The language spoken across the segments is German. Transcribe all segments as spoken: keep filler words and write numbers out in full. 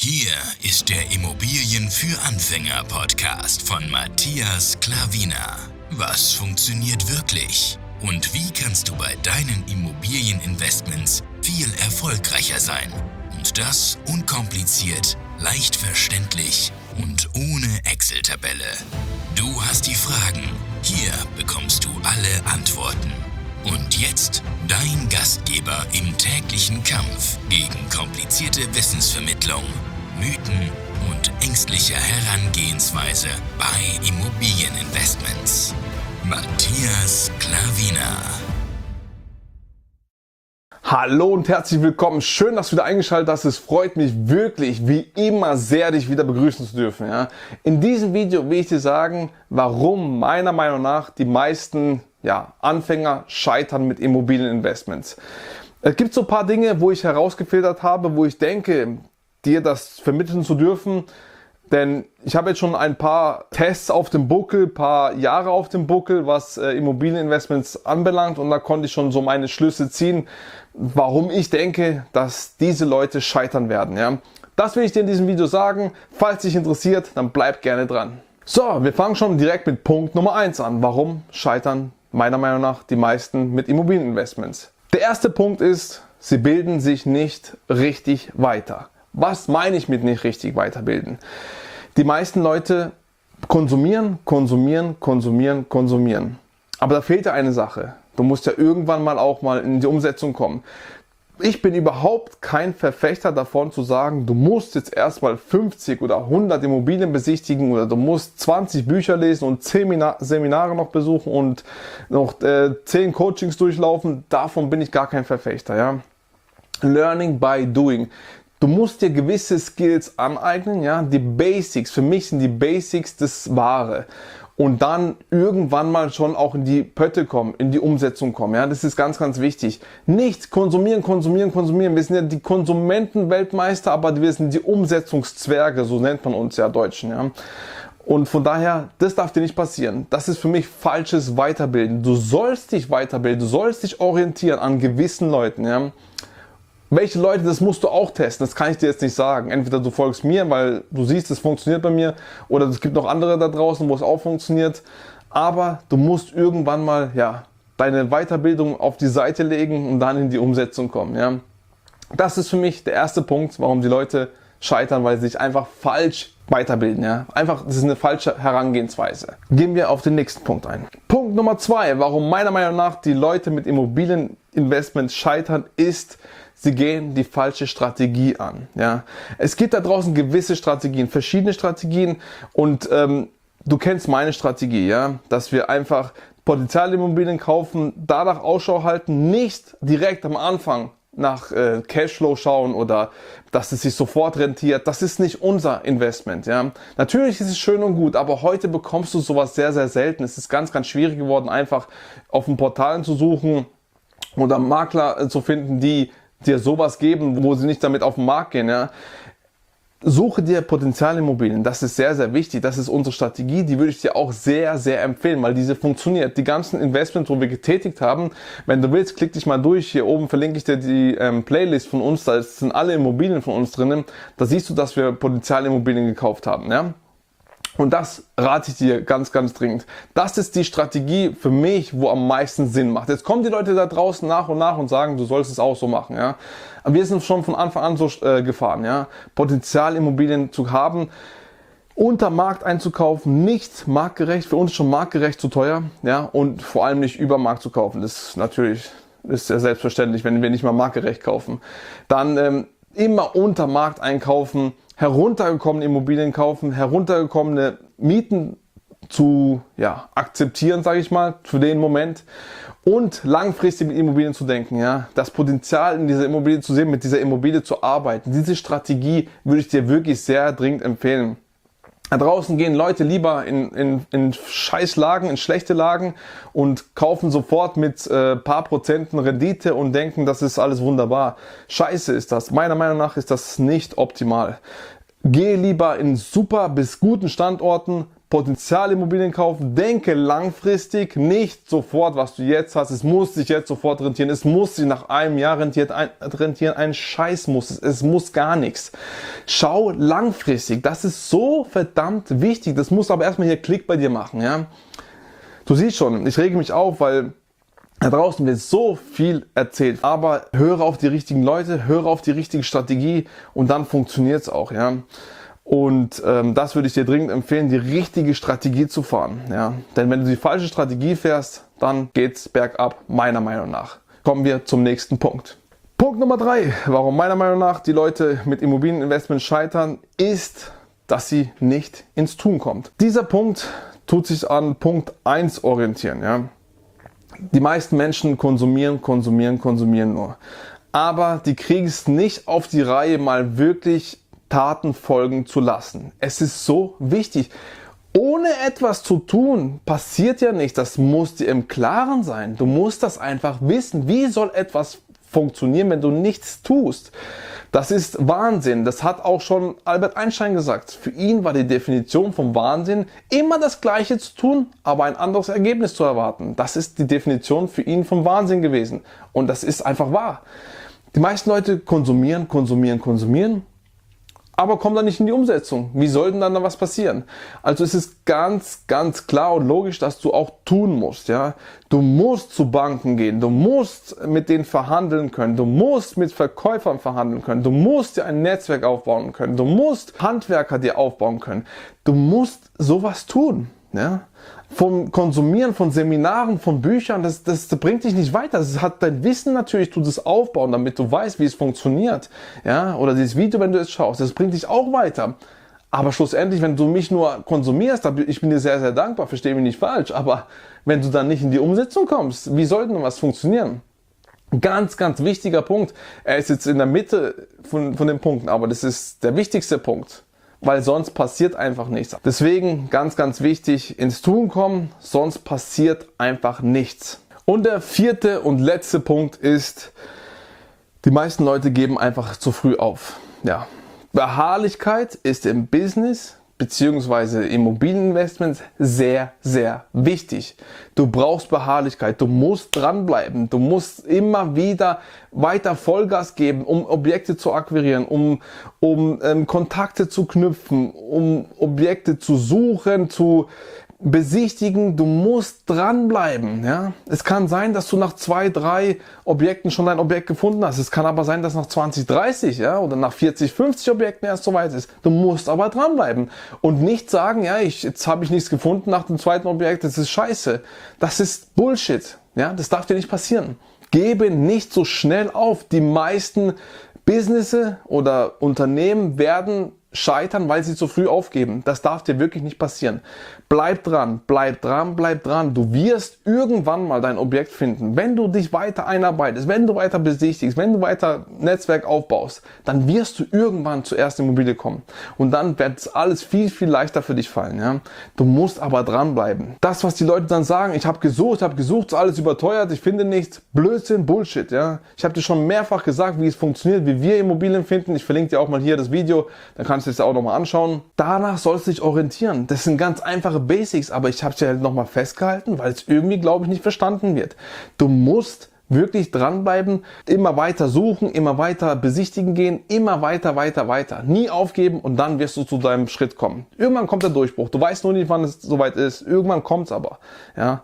Hier ist der Immobilien für Anfänger Podcast von Matthias Klavina. Was funktioniert wirklich? Und wie kannst du bei deinen Immobilieninvestments viel erfolgreicher sein? Und das unkompliziert, leicht verständlich und ohne Excel-Tabelle. Du hast die Fragen, hier bekommst du alle Antworten. Und jetzt dein Gastgeber im täglichen Kampf gegen komplizierte Wissensvermittlung, Mythen und ängstliche Herangehensweise bei Immobilieninvestments. Matthias Klavina. Hallo und herzlich willkommen. Schön, dass du wieder eingeschaltet hast. Es freut mich wirklich, wie immer, sehr, dich wieder begrüßen zu dürfen. Ja? In diesem Video will ich dir sagen, warum meiner Meinung nach die meisten ja, Anfänger scheitern mit Immobilieninvestments. Es gibt so ein paar Dinge, wo ich herausgefiltert habe, wo ich denke, dir das vermitteln zu dürfen. Denn ich habe jetzt schon ein paar Tests auf dem Buckel, ein paar Jahre auf dem Buckel, was äh, Immobilieninvestments anbelangt. Und da konnte ich schon so meine Schlüsse ziehen, warum ich denke, dass diese Leute scheitern werden. Ja? Das will ich dir in diesem Video sagen. Falls dich interessiert, dann bleib gerne dran. So, wir fangen schon direkt mit Punkt Nummer eins an. Warum scheitern meiner Meinung nach die meisten mit Immobilieninvestments? Der erste Punkt ist, sie bilden sich nicht richtig weiter. Was meine ich mit nicht richtig weiterbilden? Die meisten Leute konsumieren, konsumieren, konsumieren, konsumieren. Aber da fehlt ja eine Sache. Du musst ja irgendwann mal auch mal in die Umsetzung kommen. Ich bin überhaupt kein Verfechter davon zu sagen, du musst jetzt erstmal fünfzig oder hundert Immobilien besichtigen oder du musst zwanzig Bücher lesen und zehn Seminare noch besuchen und noch äh, zehn Coachings durchlaufen. Davon bin ich gar kein Verfechter. Ja? Learning by doing. Du musst dir gewisse Skills aneignen, ja, die Basics. Für mich sind die Basics das Wahre. Und dann irgendwann mal schon auch in die Pötte kommen, in die Umsetzung kommen. Ja, das ist ganz, ganz wichtig. Nicht konsumieren, konsumieren, konsumieren. Wir sind ja die Konsumentenweltmeister, aber wir sind die Umsetzungszwerge, so nennt man uns ja Deutschen. Ja. Und von daher, das darf dir nicht passieren. Das ist für mich falsches Weiterbilden. Du sollst dich weiterbilden, du sollst dich orientieren an gewissen Leuten. Ja. Welche Leute, das musst du auch testen, das kann ich dir jetzt nicht sagen. Entweder du folgst mir, weil du siehst, es funktioniert bei mir, oder es gibt noch andere da draußen, wo es auch funktioniert. Aber du musst irgendwann mal ja, deine Weiterbildung auf die Seite legen und dann in die Umsetzung kommen. Ja. Das ist für mich der erste Punkt, warum die Leute scheitern, weil sie sich einfach falsch weiterbilden. Ja. Einfach, das ist eine falsche Herangehensweise. Gehen wir auf den nächsten Punkt ein. Punkt Nummer zwei, warum meiner Meinung nach die Leute mit Immobilieninvestments scheitern, ist, sie gehen die falsche Strategie an. Ja. Es gibt da draußen gewisse Strategien, verschiedene Strategien und ähm, du kennst meine Strategie, ja, dass wir einfach Potenzialimmobilien kaufen, danach Ausschau halten, nicht direkt am Anfang nach äh, Cashflow schauen oder dass es sich sofort rentiert. Das ist nicht unser Investment. Ja. Natürlich ist es schön und gut, aber heute bekommst du sowas sehr, sehr selten. Es ist ganz, ganz schwierig geworden, einfach auf den Portalen zu suchen oder Makler äh, zu finden, die dir sowas geben, wo sie nicht damit auf den Markt gehen. Ja. Suche dir Potenzialimmobilien, das ist sehr, sehr wichtig, das ist unsere Strategie, die würde ich dir auch sehr, sehr empfehlen, weil diese funktioniert. Die ganzen Investments, wo wir getätigt haben, wenn du willst, klick dich mal durch, hier oben verlinke ich dir die ähm, Playlist von uns, da sind alle Immobilien von uns drinnen, da siehst du, dass wir Potenzialimmobilien gekauft haben. Ja. Und das rate ich dir ganz, ganz dringend. Das ist die Strategie für mich, wo am meisten Sinn macht. Jetzt kommen die Leute da draußen nach und nach und sagen, du sollst es auch so machen. Ja? Aber wir sind schon von Anfang an so äh, gefahren. Ja? Potenzialimmobilien zu haben, unter Markt einzukaufen, nicht marktgerecht, für uns schon marktgerecht zu teuer. Ja? Und vor allem nicht über Markt zu kaufen. Das ist natürlich ist ja selbstverständlich, wenn wir nicht mal marktgerecht kaufen. Dann ähm, immer unter Markt einkaufen, heruntergekommene Immobilien kaufen, heruntergekommene Mieten zu ja, akzeptieren, sage ich mal, für den Moment und langfristig mit Immobilien zu denken, ja, das Potenzial in dieser Immobilie zu sehen, mit dieser Immobilie zu arbeiten. Diese Strategie würde ich dir wirklich sehr dringend empfehlen. Da draußen gehen Leute lieber in, in, in scheiß Lagen, in schlechte Lagen und kaufen sofort mit äh, paar Prozenten Rendite und denken, das ist alles wunderbar. Scheiße ist das. Meiner Meinung nach ist das nicht optimal. Gehe lieber in super bis guten Standorten, Potenzialimmobilien kaufen. Denke langfristig, nicht sofort, was du jetzt hast. Es muss sich jetzt sofort rentieren. Es muss sich nach einem Jahr rentiert, ein, rentieren. Ein Scheiß muss es. Es muss gar nichts. Schau langfristig. Das ist so verdammt wichtig. Das muss aber erstmal hier Klick bei dir machen. Ja? Du siehst schon, ich rege mich auf, weil da draußen wird so viel erzählt, aber höre auf die richtigen Leute, höre auf die richtige Strategie und dann funktioniert es auch, ja. Und ähm, das würde ich dir dringend empfehlen, die richtige Strategie zu fahren, ja. Denn wenn du die falsche Strategie fährst, dann geht's bergab, meiner Meinung nach. Kommen wir zum nächsten Punkt. Punkt Nummer drei, warum meiner Meinung nach die Leute mit Immobilieninvestment scheitern, ist, dass sie nicht ins Tun kommt. Dieser Punkt tut sich an Punkt eins orientieren, ja. Die meisten Menschen konsumieren, konsumieren, konsumieren nur. Aber die kriegen es nicht auf die Reihe, mal wirklich Taten folgen zu lassen. Es ist so wichtig. Ohne etwas zu tun, passiert ja nichts. Das muss dir im Klaren sein. Du musst das einfach wissen. Wie soll etwas funktionieren, wenn du nichts tust? Das ist Wahnsinn. Das hat auch schon Albert Einstein gesagt. Für ihn war die Definition vom Wahnsinn, immer das Gleiche zu tun, aber ein anderes Ergebnis zu erwarten. Das ist die Definition für ihn vom Wahnsinn gewesen. Und das ist einfach wahr. Die meisten Leute konsumieren, konsumieren, konsumieren, aber kommen dann nicht in die Umsetzung. Wie soll denn dann da was passieren? Also es ist ganz, ganz klar und logisch, dass du auch tun musst. Ja? Du musst zu Banken gehen, du musst mit denen verhandeln können, du musst mit Verkäufern verhandeln können, du musst dir ein Netzwerk aufbauen können, du musst Handwerker dir aufbauen können. Du musst sowas tun. Ja? Vom Konsumieren von Seminaren, von Büchern, das, das, das bringt dich nicht weiter. Das hat dein Wissen natürlich, tut es aufbauen, damit du weißt, wie es funktioniert. Ja? Oder dieses Video, wenn du es schaust, das bringt dich auch weiter. Aber schlussendlich, wenn du mich nur konsumierst, ich bin dir sehr, sehr dankbar, verstehe mich nicht falsch, aber wenn du dann nicht in die Umsetzung kommst, wie soll denn was funktionieren? Ganz, ganz wichtiger Punkt. Er ist jetzt in der Mitte von, von den Punkten, aber das ist der wichtigste Punkt. Weil sonst passiert einfach nichts. Deswegen ganz, ganz wichtig, ins Tun kommen, sonst passiert einfach nichts. Und der vierte und letzte Punkt ist, die meisten Leute geben einfach zu früh auf. Ja. Beharrlichkeit ist im Business bzw. Immobilieninvestments sehr, sehr wichtig. Du brauchst Beharrlichkeit, du musst dranbleiben, du musst immer wieder weiter Vollgas geben, um Objekte zu akquirieren, um, um ähm, Kontakte zu knüpfen, um Objekte zu suchen, zu besichtigen. Du musst dranbleiben. Ja? Es kann sein, dass du nach zwei, drei Objekten schon dein Objekt gefunden hast. Es kann aber sein, dass nach zwanzig, dreißig ja, oder nach vierzig, fünfzig Objekten erst soweit ist. Du musst aber dranbleiben und nicht sagen, ja, ich, jetzt habe ich nichts gefunden nach dem zweiten Objekt, das ist scheiße. Das ist Bullshit. Ja? Das darf dir nicht passieren. Gebe nicht so schnell auf. Die meisten Businesses oder Unternehmen werden scheitern, weil sie zu früh aufgeben. Das darf dir wirklich nicht passieren. Bleib dran, bleib dran, bleib dran. Du wirst irgendwann mal dein Objekt finden. Wenn du dich weiter einarbeitest, wenn du weiter besichtigst, wenn du weiter Netzwerk aufbaust, dann wirst du irgendwann zur ersten Immobilie kommen. Und dann wird alles viel, viel leichter für dich fallen. Ja? Du musst aber dranbleiben. Das, was die Leute dann sagen, ich habe gesucht, ich habe gesucht, ist alles überteuert, ich finde nichts. Blödsinn, Bullshit. Ja? Ich habe dir schon mehrfach gesagt, wie es funktioniert, wie wir Immobilien finden. Ich verlinke dir auch mal hier das Video, dann kannst du es auch nochmal anschauen. Danach sollst du dich orientieren. Das sind ganz einfache Basics, aber ich habe es ja halt nochmal festgehalten, weil es irgendwie, glaube ich, nicht verstanden wird. Du musst wirklich dranbleiben, immer weiter suchen, immer weiter besichtigen gehen, immer weiter, weiter, weiter. Nie aufgeben und dann wirst du zu deinem Schritt kommen. Irgendwann kommt der Durchbruch. Du weißt nur nicht, wann es soweit ist. Irgendwann kommt es aber. Ja.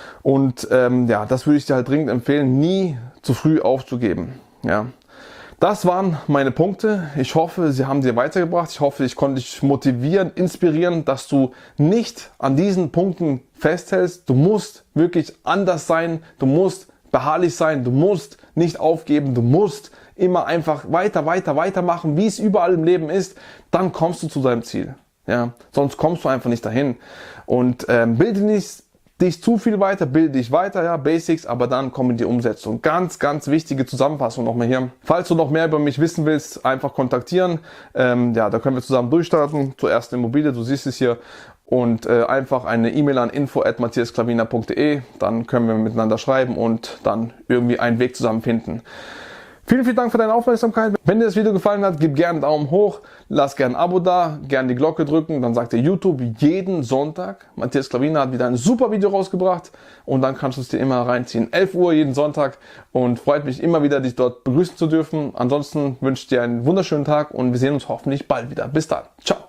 Und ähm, ja, das würde ich dir halt dringend empfehlen, nie zu früh aufzugeben. Ja. Das waren meine Punkte. Ich hoffe, sie haben dir weitergebracht. Ich hoffe, ich konnte dich motivieren, inspirieren, dass du nicht an diesen Punkten festhältst. Du musst wirklich anders sein. Du musst beharrlich sein. Du musst nicht aufgeben. Du musst immer einfach weiter, weiter, weitermachen, wie es überall im Leben ist. Dann kommst du zu deinem Ziel. Ja, sonst kommst du einfach nicht dahin. Und ähm, bilde nicht dich zu viel weiter, bilde dich weiter, ja, Basics, aber dann komm in die Umsetzung. Ganz, ganz wichtige Zusammenfassung nochmal hier. Falls du noch mehr über mich wissen willst, einfach kontaktieren. Ähm, ja, da können wir zusammen durchstarten zur ersten Immobilie, du siehst es hier. Und äh, einfach eine E-Mail an info at matthias klavina punkt de, dann können wir miteinander schreiben und dann irgendwie einen Weg zusammen finden. Vielen, vielen Dank für deine Aufmerksamkeit. Wenn dir das Video gefallen hat, gib gerne einen Daumen hoch, lass gerne ein Abo da, gerne die Glocke drücken, dann sagt dir YouTube jeden Sonntag, Matthias Klavina hat wieder ein super Video rausgebracht und dann kannst du es dir immer reinziehen. elf Uhr jeden Sonntag und freut mich immer wieder, dich dort begrüßen zu dürfen. Ansonsten wünsche ich dir einen wunderschönen Tag und wir sehen uns hoffentlich bald wieder. Bis dann. Ciao.